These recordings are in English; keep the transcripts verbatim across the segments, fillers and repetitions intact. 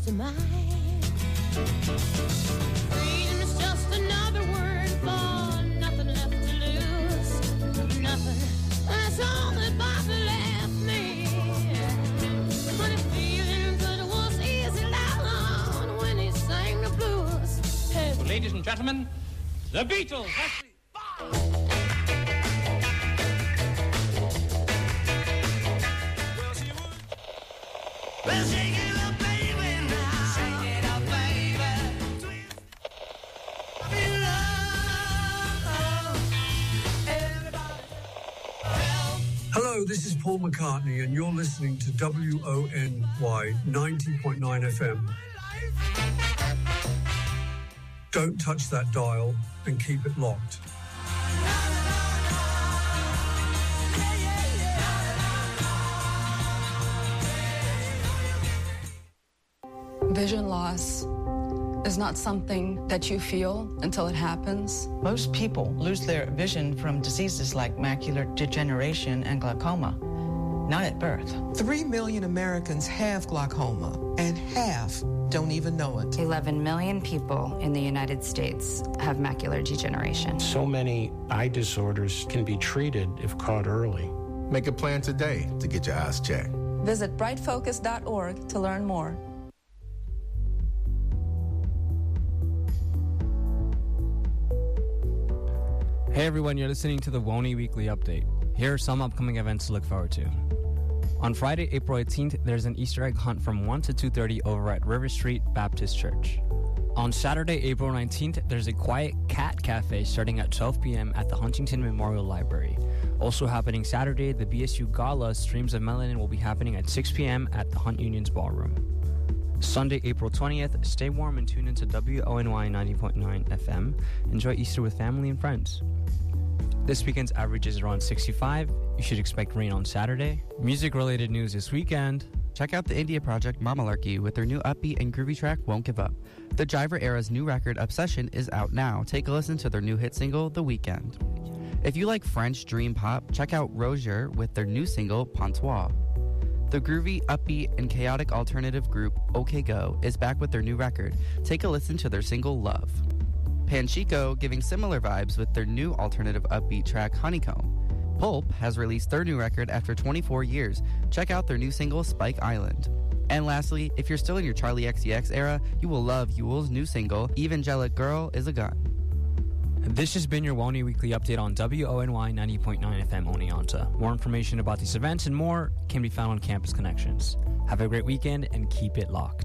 of mind. Freedom is just another word for nothing left to lose. Nothing. That's all that Bobby left me. But if feeling good was easy down when he sang the blues. Hey. Well, ladies and gentlemen, the Beatles. That's the... Well, shake it up, baby, now. Shake it up, baby. In love, everybody. Hello, this is Paul McCartney, and you're listening to W O N Y ninety point nine F M. Don't touch that dial and keep it locked. Vision loss is not something that you feel until it happens. Most people lose their vision from diseases like macular degeneration and glaucoma, not at birth. Three million Americans have glaucoma, and half don't even know it. eleven million people in the United States have macular degeneration. So many eye disorders can be treated if caught early. Make a plan today to get your eyes checked. Visit bright focus dot org to learn more. Hey everyone, you're listening to the W O N Y Weekly Update. Here are some upcoming events to look forward to. On Friday, April eighteenth, there's an Easter egg hunt from one to two thirty over at River Street Baptist Church. On Saturday, April nineteenth, there's a Quiet Cat Cafe starting at twelve p.m. at the Huntington Memorial Library. Also happening Saturday, the B S U Gala Streams of Melanin will be happening at six p.m. at the Hunt Union's Ballroom. Sunday, April twentieth, stay warm and tune into W O N Y ninety point nine F M. Enjoy Easter with family and friends. This weekend's average is around sixty-five. You should expect rain on Saturday. Music-related news this weekend. Check out the India project Mamalarkey with their new upbeat and groovy track, Won't Give Up. The Jiver Era's new record, Obsession, is out now. Take a listen to their new hit single, The Weekend. If you like French dream pop, check out Rozier with their new single, Pontois. The groovy, upbeat, and chaotic alternative group, OK Go, is back with their new record. Take a listen to their single, Love. Panchico giving similar vibes with their new alternative upbeat track, Honeycomb. Pulp has released their new record after twenty-four years. Check out their new single, Spike Island. And lastly, if you're still in your Charlie X C X era, you will love Ewell's new single, Evangelic Girl is a Gun. This has been your W O N Y Weekly Update on W O N Y ninety point nine F M Oneonta. More information about these events and more can be found on Campus Connections. Have a great weekend and keep it locked.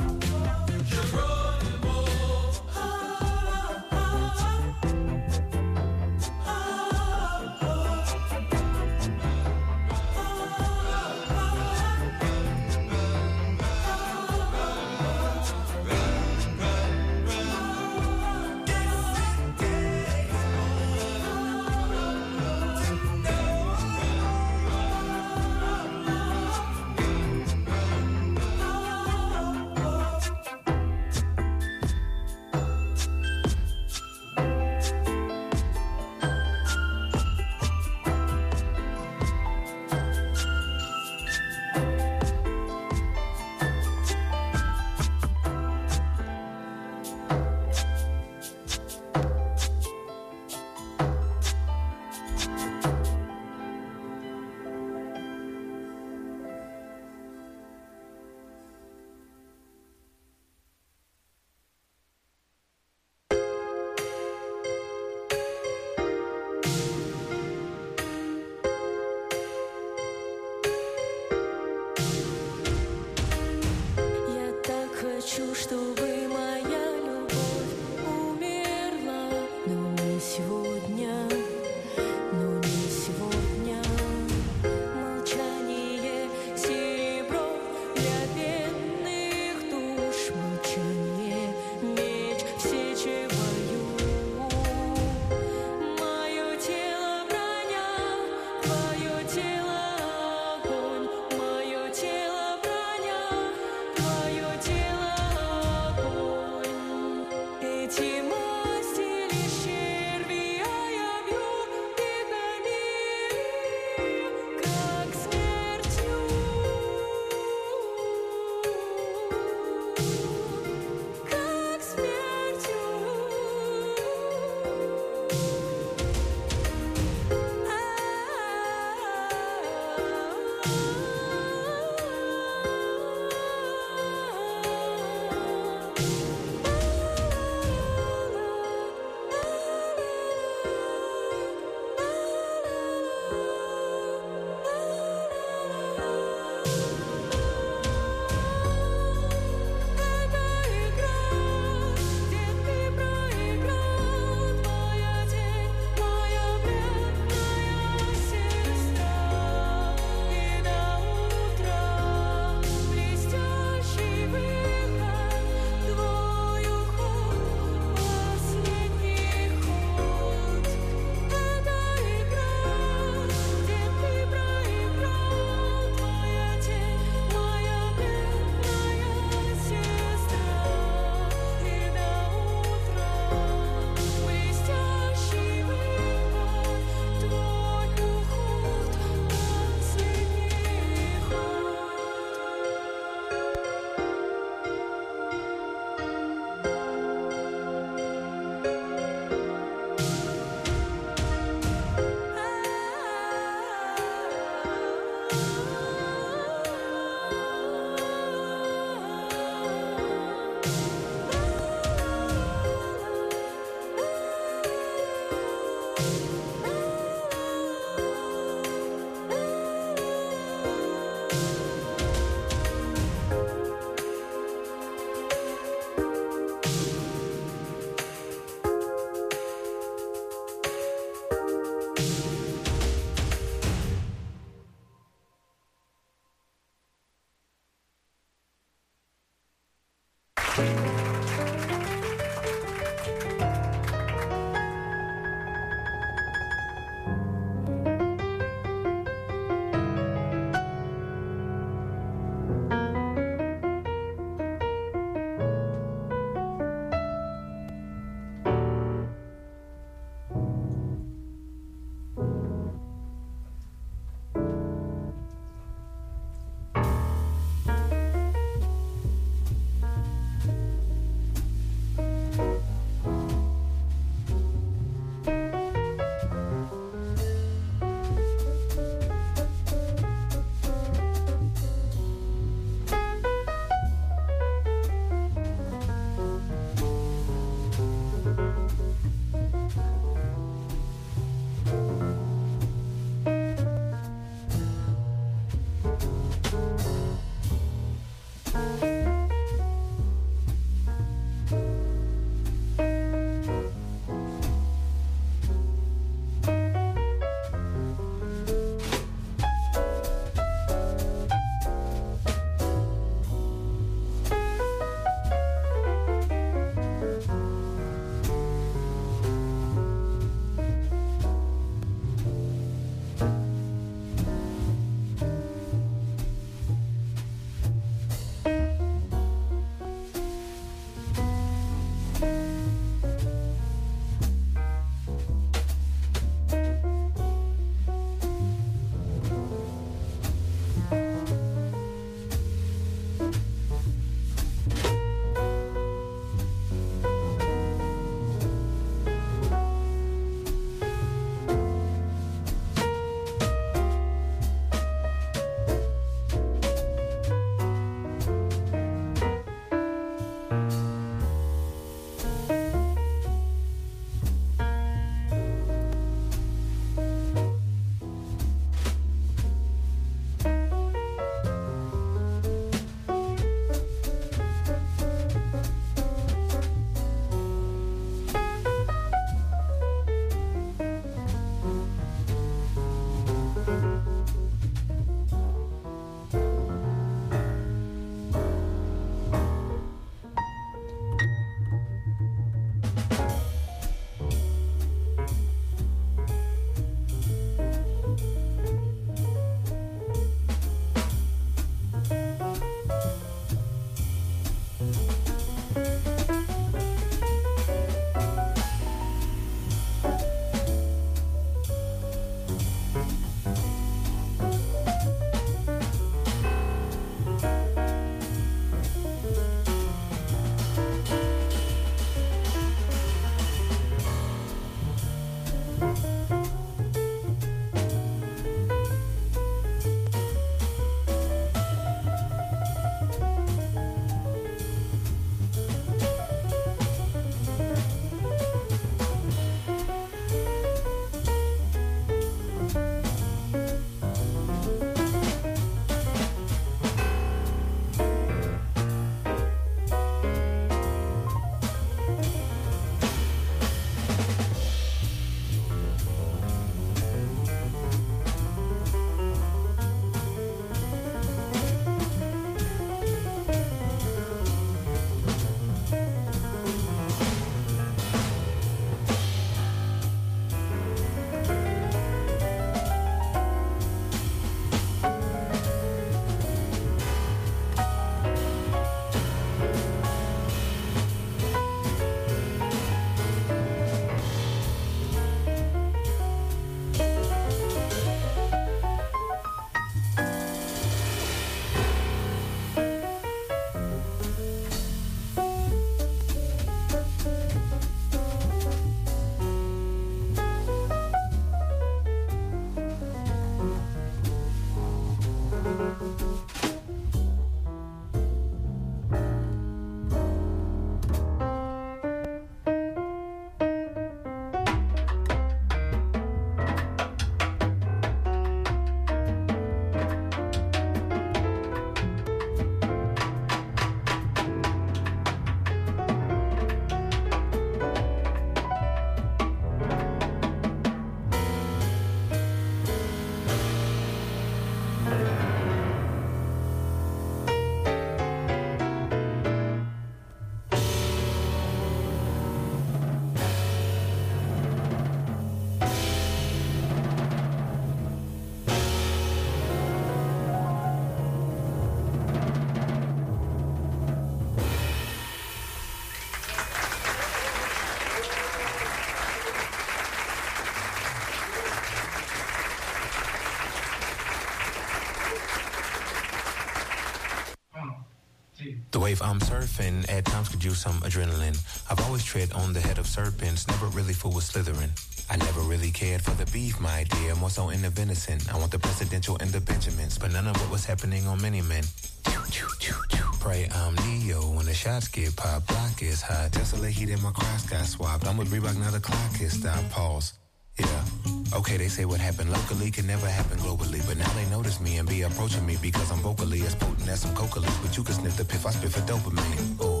The wave I'm surfing at times could use some adrenaline. I've always tread on the head of serpents, never really fool with slithering. I never really cared for the beef, my dear, more so in the venison. I want the presidential and the Benjamins, but none of what was happening on many men. Pray I'm Neo when the shots get popped, block is hot. Tesla heat in my cross got swapped. I'm with Reebok, now the clock is stopped. Pause. Yeah. Okay, they say what happened locally can never happen globally, but now they notice me and be approaching me because I'm vocally as potent as some coca leaves. But you can sniff the piff, I spit for dopamine. Ooh.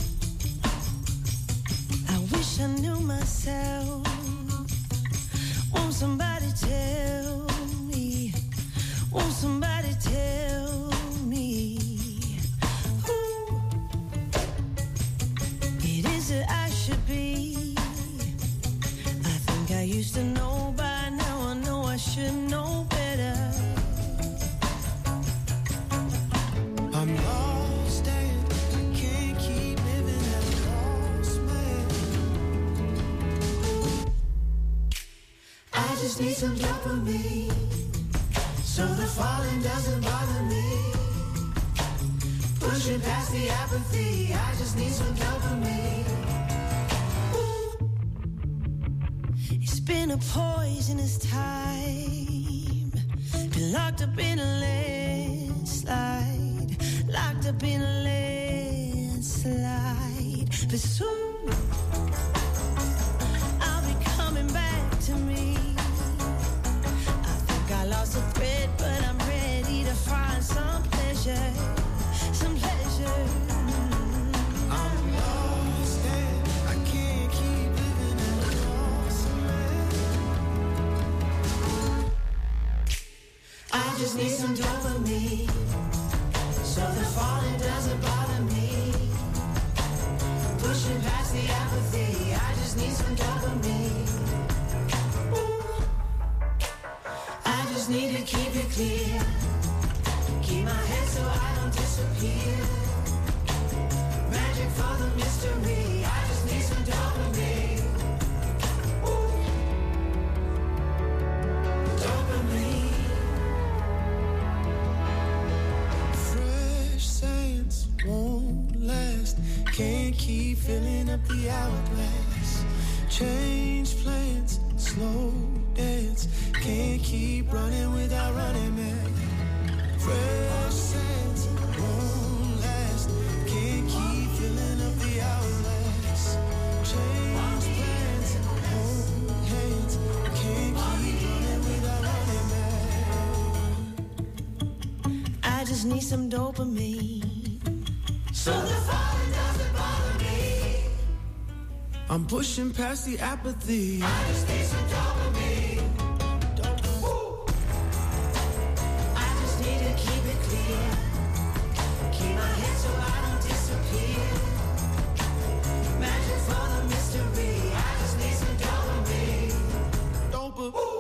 I wish I knew myself. Won't somebody tell me? Won't somebody tell me? Who it is that I should be? I think I used to know, by now I know I should know better. I'm lost and I can't keep living as a lost man. I just need some dopamine, so the falling doesn't bother me. Pushing past the apathy, I just need some dopamine. It's been a poisonous time, been locked up in a landslide, locked up in a landslide. But soon I'll be coming back to me. I think I lost a thread, but I'm ready to find some pleasure, some pleasure. I'm lost and I can't keep living in a lost man. I just need some dopamine, so the falling doesn't bother me. Pushing past the apathy, I just need some dopamine. Ooh. I just need to keep it clear, keep my head so I don't disappear. Magic for the mystery, I just need some dopamine. Ooh. Dopamine. Fresh science won't last, can't keep filling up the hourglass. Change plans, slow dance, can't keep running without running, man. Fresh sense won't last, can't keep filling up the hourglass. Change plans, hold hands, can't keep running without running, man. I just need some dopamine, so the falling doesn't bother me. I'm pushing past the apathy. I just need some dopamine. Woo. I just need to keep it clear, keep my head so I don't disappear. Magic for the mystery, I just need some dopamine. Dopamine.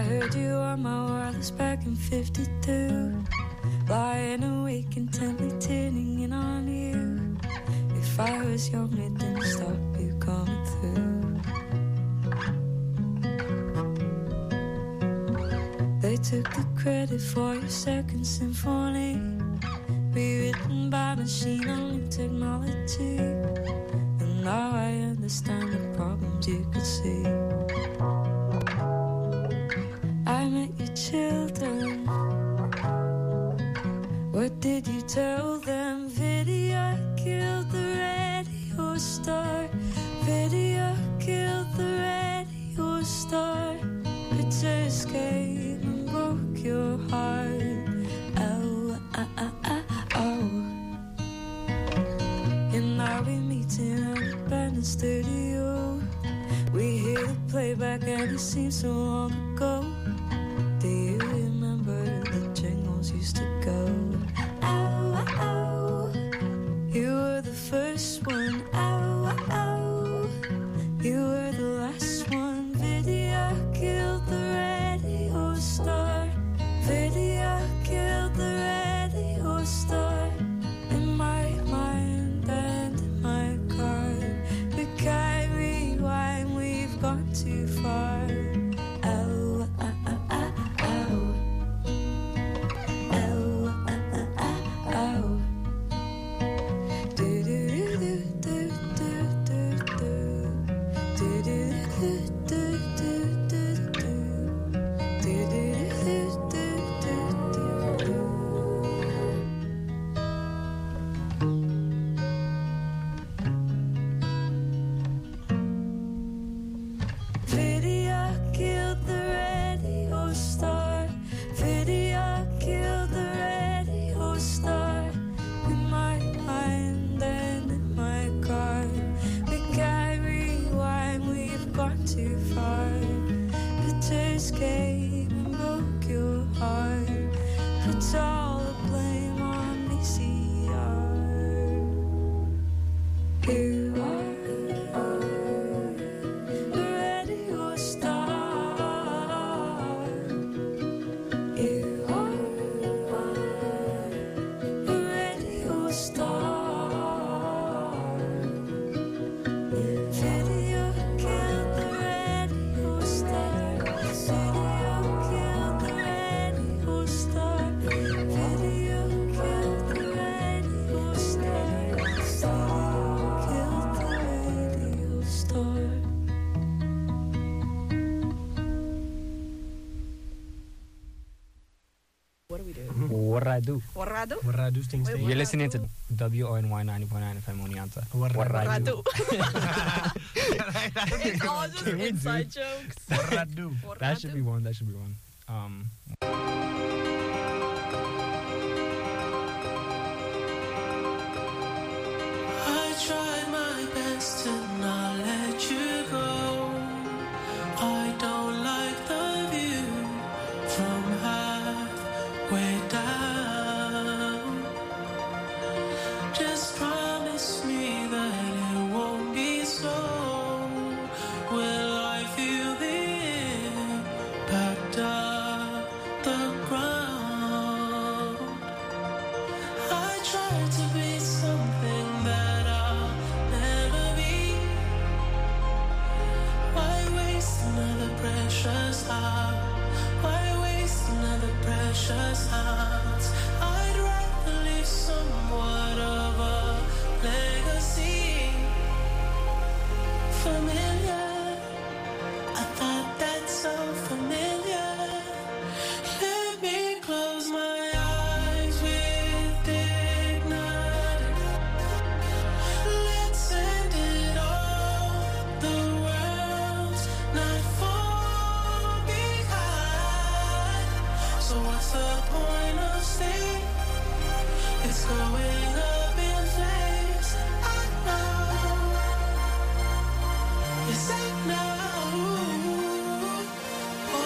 heard you are my wireless back in fifty-two. Lying awake intently tuning in on you. If I was young, it didn't stop you coming through. They took the credit for your second symphony, rewritten by machine-only technology. And now I understand the problems you could see. I met your children. What did you tell them? Video killed the radio star. Video killed the radio star. Pictures came and broke your heart. Oh, ah, ah, ah, oh. And now we meet in an abandoned studio. We hear the playback and it seems so long ago. Do you remember the jingles used to go? Ow, ow, you were the first one. Ow, ow, you were the last one. Video killed the radio star. Video killed the radio star. In my mind and in my car, we can't rewind, we've gone too far. Oh, ah, ah, ah, oh. Oh, ah, ah, ah, oh. Do, do, do, do, do, do, do. Do, do, do, do, do, do, do. Do, do, do, do, do, do, do. Video killed the radio star. Video killed the radio star. In my mind and in my car, we can't rewind, we've gone too far. Pictures came and broke your heart. Put all the blame on V C R. You are the radio star. You are the radio star. Video killed the radio star. Video killed the radio star. Video killed the radio star. Video killed the radio star. What do we do? What I do? What I do? What I do things. Wait, You're listening to W O N Y ninety point nine F M Oneonta. What I do? It's all just inside jokes. What I do? That should be one. That should be one. Um. I tried my best to not let you go. I don't like the view from halfway down. Just promise me that it won't be so. Will I feel the impact of the ground? I tried to be something that I'll never be. Why waste another precious hour? Why waste another precious hours? I'd rather leave somewhat of a legacy. Familiar, I thought that so familiar. Let me close my eyes with dignity. Let's end it all. The world's not far behind. So what's the point of staying? It's going up in flames. I know. Yes, I know. Oh.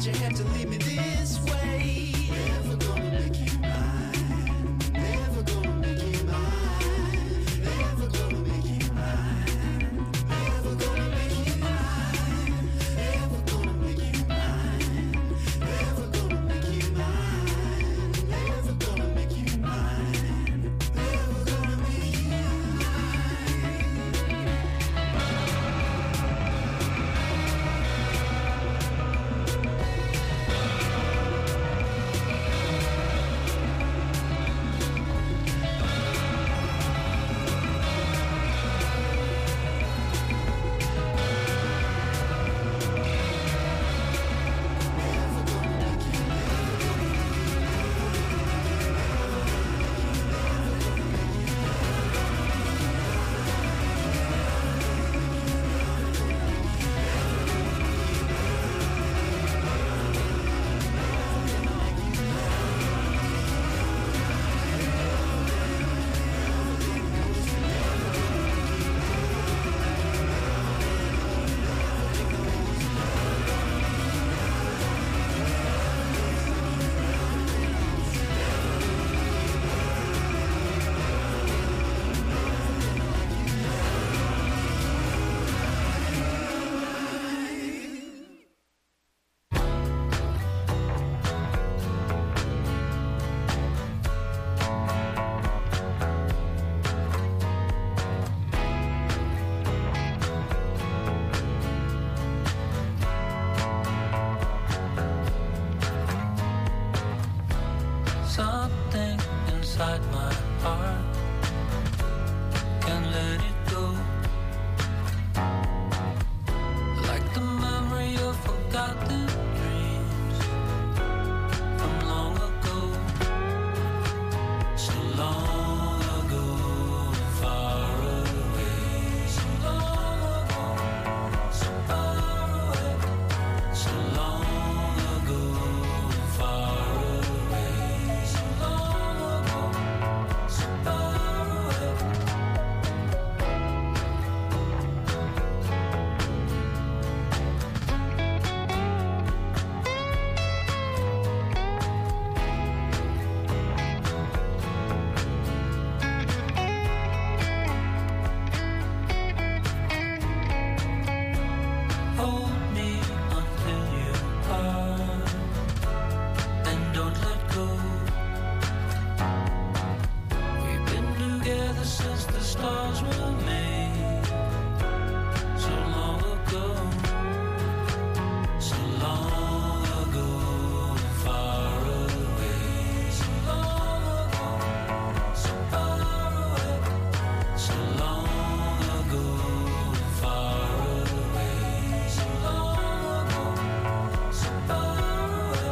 you have to leave me this way. Never gonna make you mine. Never gonna make you mine. Never gonna make you mine. Never gonna make you mine. Never gonna make you mine. Never gonna make you mine. Never gonna make you mine. Never gonna make you something inside my heart. Can't let it go. Like the memory of forgotten dreams from long ago. So long ago, far away. So long ago, so far away. So long ago, far away. So long ago, so far away. Hold me until you part, and don't let go. We've been together since the stars were made. So long ago, so long ago, far away. So long ago, so far away. So long ago, far away. So long ago, so far away.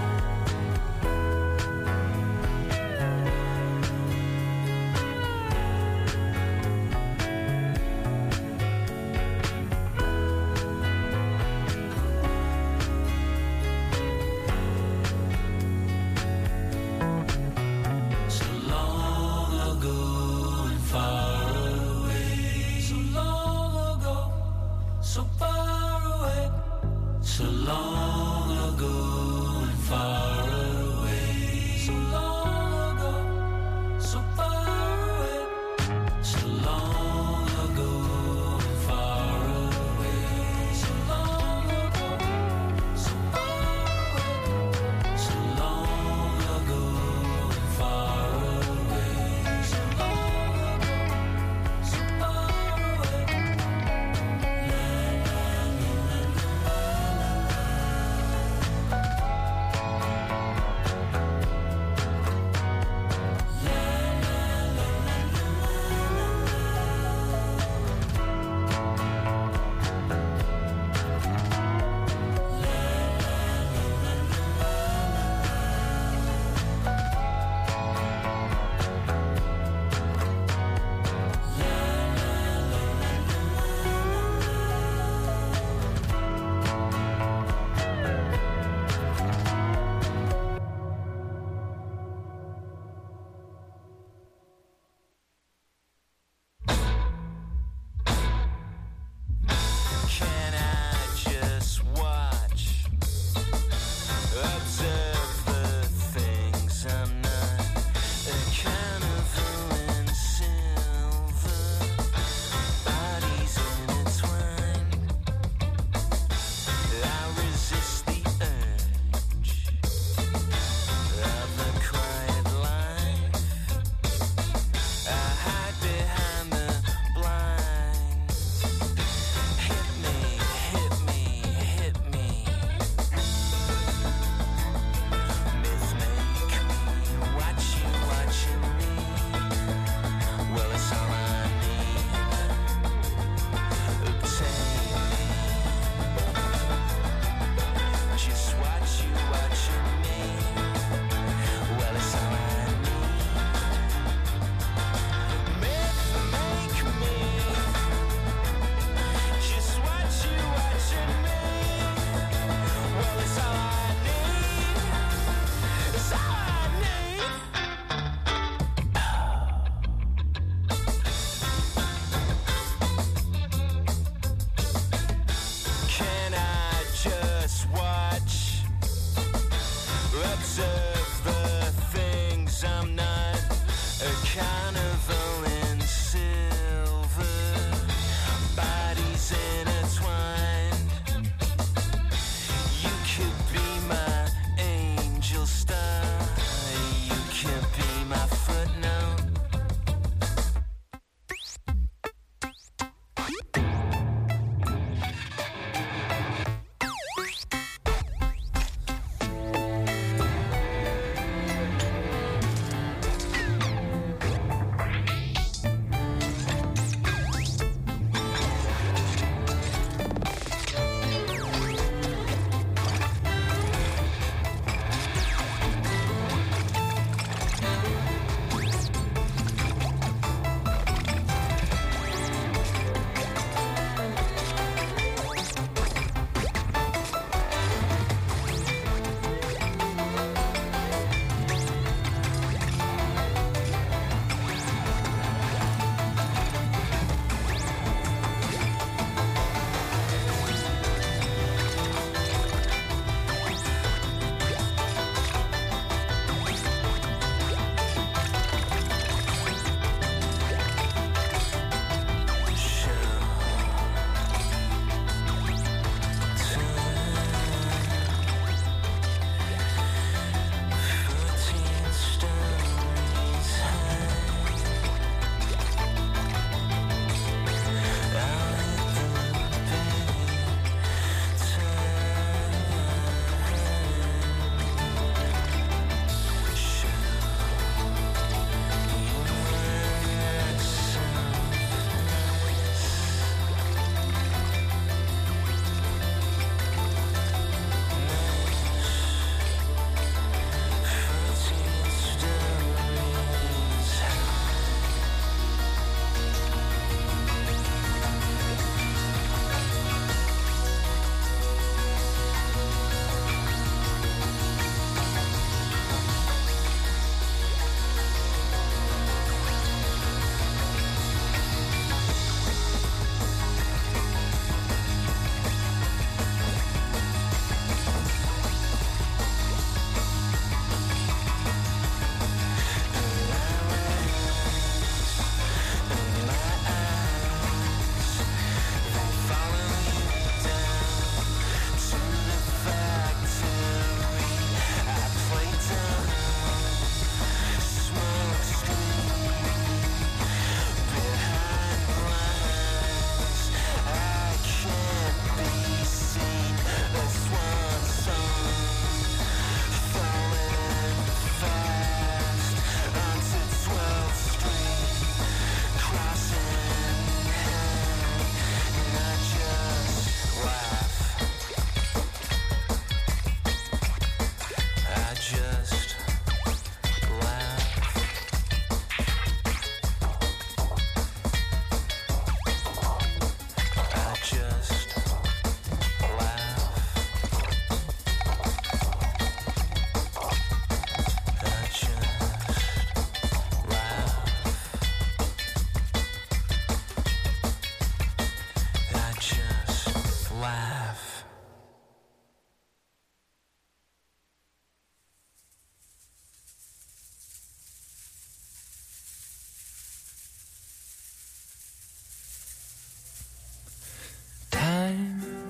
So long ago and far away. So long ago, so far away. So long ago and far away. So long ago, so far away. So long ago and far away. So long ago, so far away. So long ago and far away. So long ago, so far away. La, la, la, la, la, la.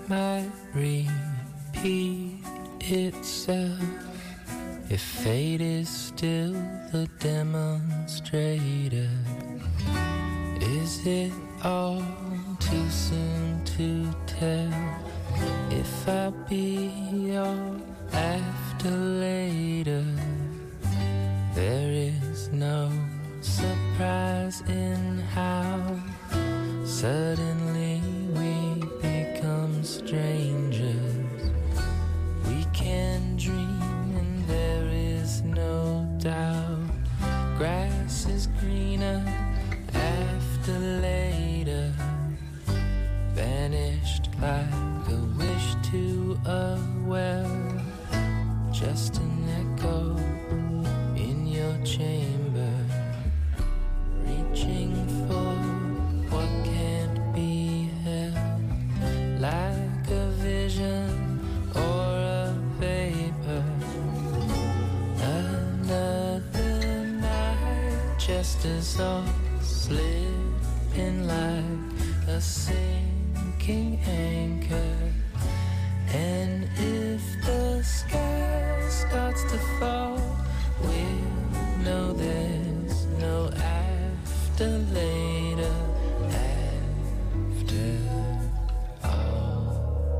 might repeat itself if fate is still the demonstrator. Is it all too soon to tell if I'll be your after later? There is no surprise in how suddenly we become strangers. We can dream and there is no doubt. Grass is greener after later. Vanished like a wish to a well. Just an echo in your chamber. Reaching for what can't be held. Like a vision or a vapor. Another night just as all slipping like a sinking anchor. And if the sky starts to fall, we'll know there's no after later. After all.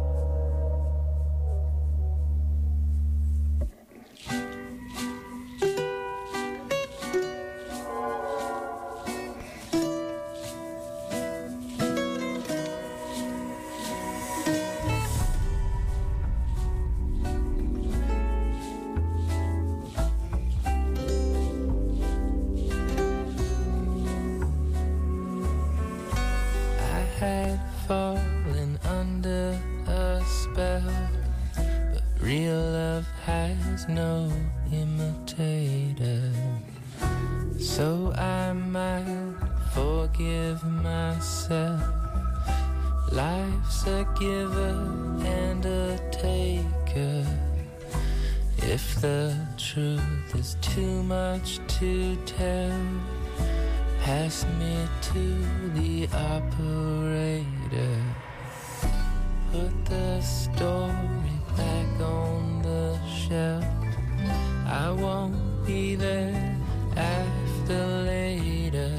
Had fallen under a spell, but real love has no imitator. So I might forgive myself. Life's a giver and a taker. If the truth is too much to tell, pass me to the operator. Put the story back on the shelf. I won't be there after later.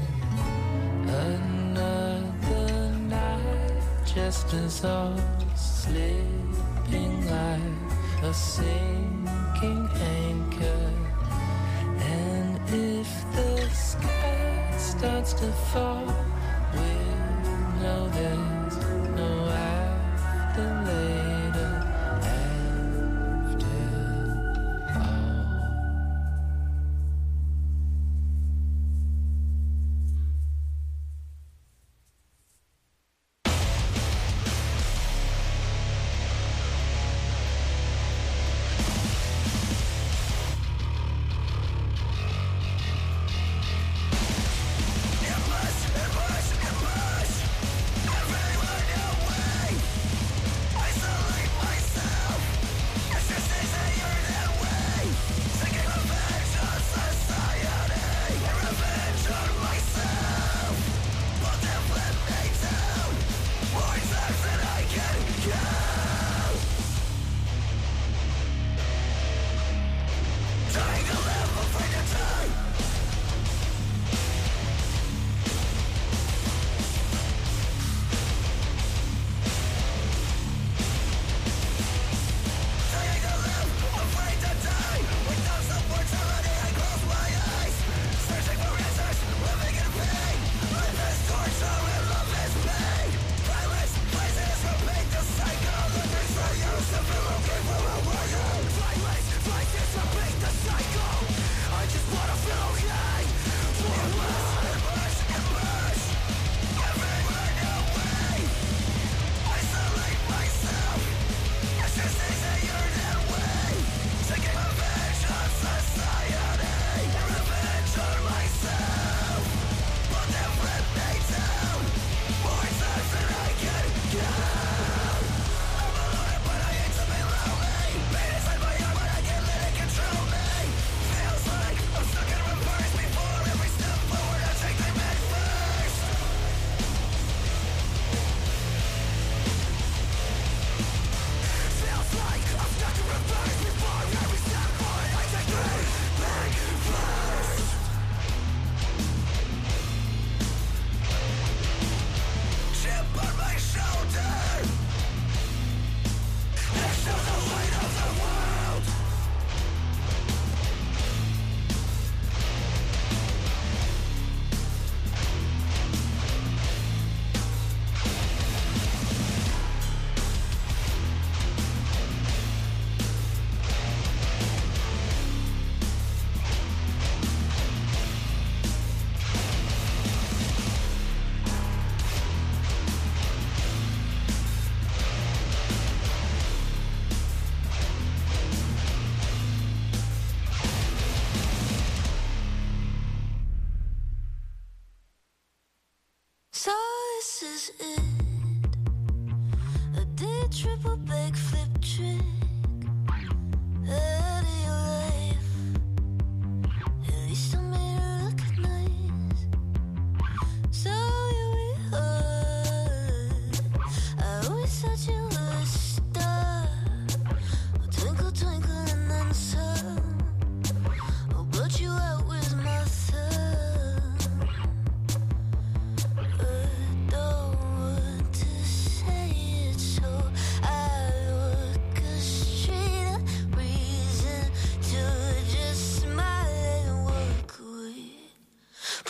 Another night just as all slipping like a sinking anchor. And if the sky starts to fall, we'll know there's no after later. After all. It was, it was, it was.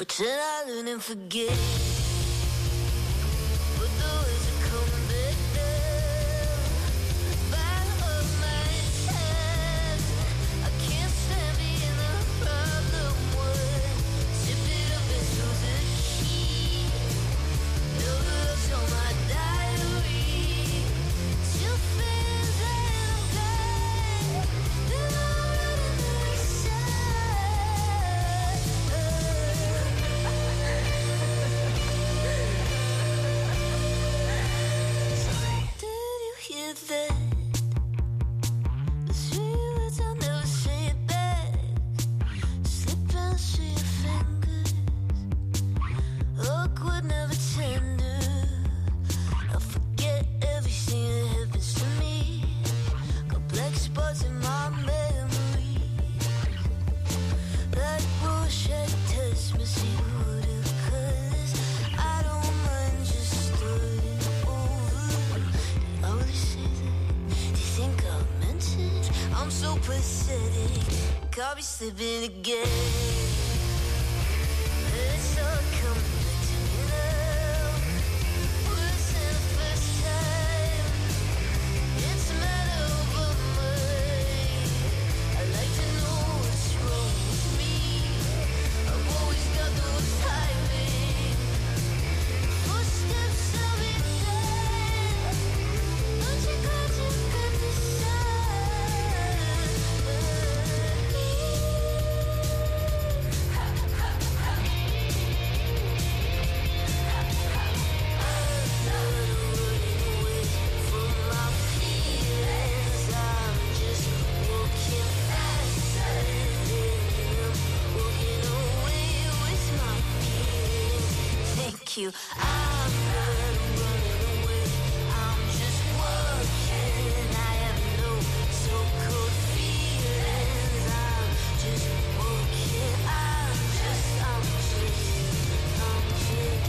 Pretend I learn and forget. But the words are coming back down. Back of my head. I can't stand being the problem one. Zip it up and throw the key. No looks on my diary. Still feels that I'm glad. Then I'm running inside. Did you hear that? The three words I'll never say it back. Slipping through your fingers. Awkward, never tender. I forget everything that happens to me. Got black spots in my memory. Like bullshit test me, see what it cause. I don't mind just starting over. Did I really say that? Do you think I meant it? I'm so pathetic. I'll be slipping again. It's all coming back to me now. Worse than the first time. It's a matter of my mind. I like to know what's wrong with me. I've always got the timing. Footsteps, I'll be there. Don't you got to cut the you. I'm not running away. I'm just walking. I have no so-called feelings. I'm just walking. I'm just, I'm just, I'm just.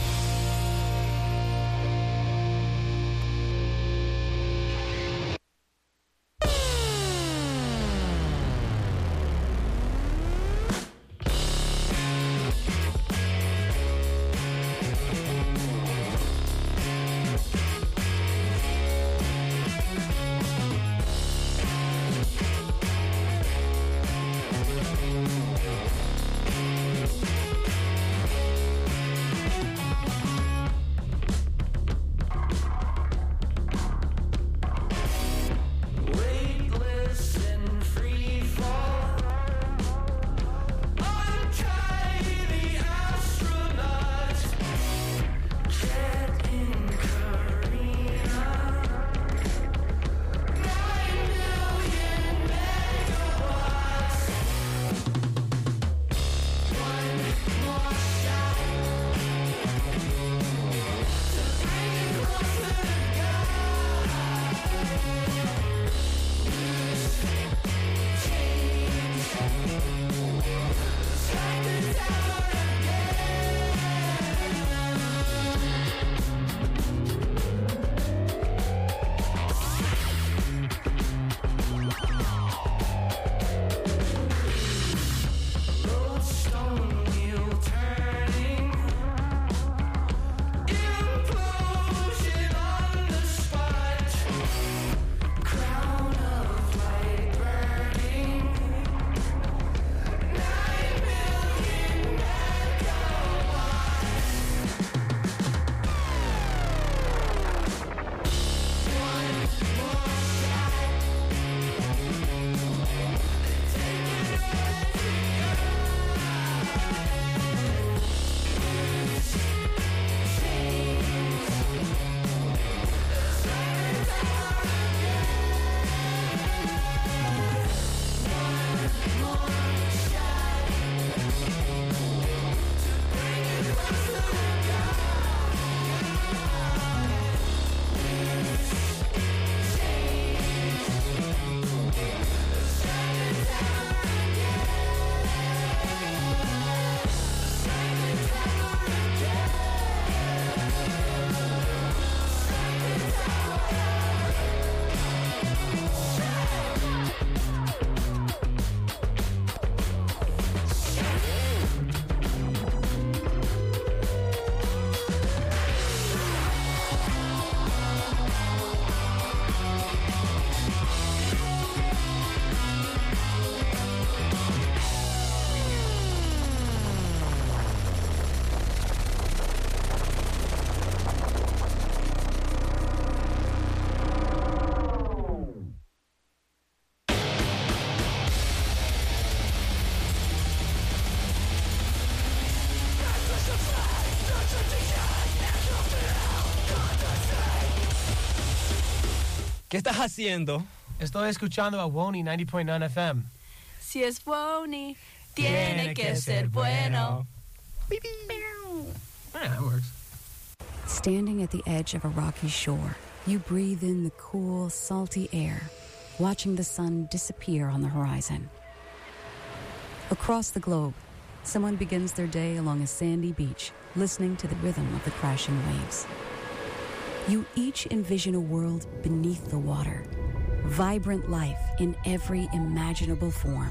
¿Qué estás haciendo? Estoy escuchando a Wony ninety point nine F M. Si es Wony, tiene que ser bueno. Yeah, that works. Standing at the edge of a rocky shore, you breathe in the cool, salty air, watching the sun disappear on the horizon. Across the globe, someone begins their day along a sandy beach, listening to the rhythm of the crashing waves. You each envision a world beneath the water, vibrant life in every imaginable form.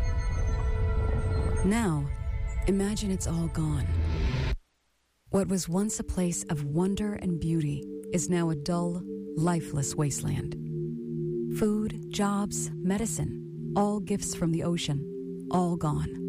Now, imagine it's all gone. What was once a place of wonder and beauty is now a dull, lifeless wasteland. Food, jobs, medicine, all gifts from the ocean, all gone.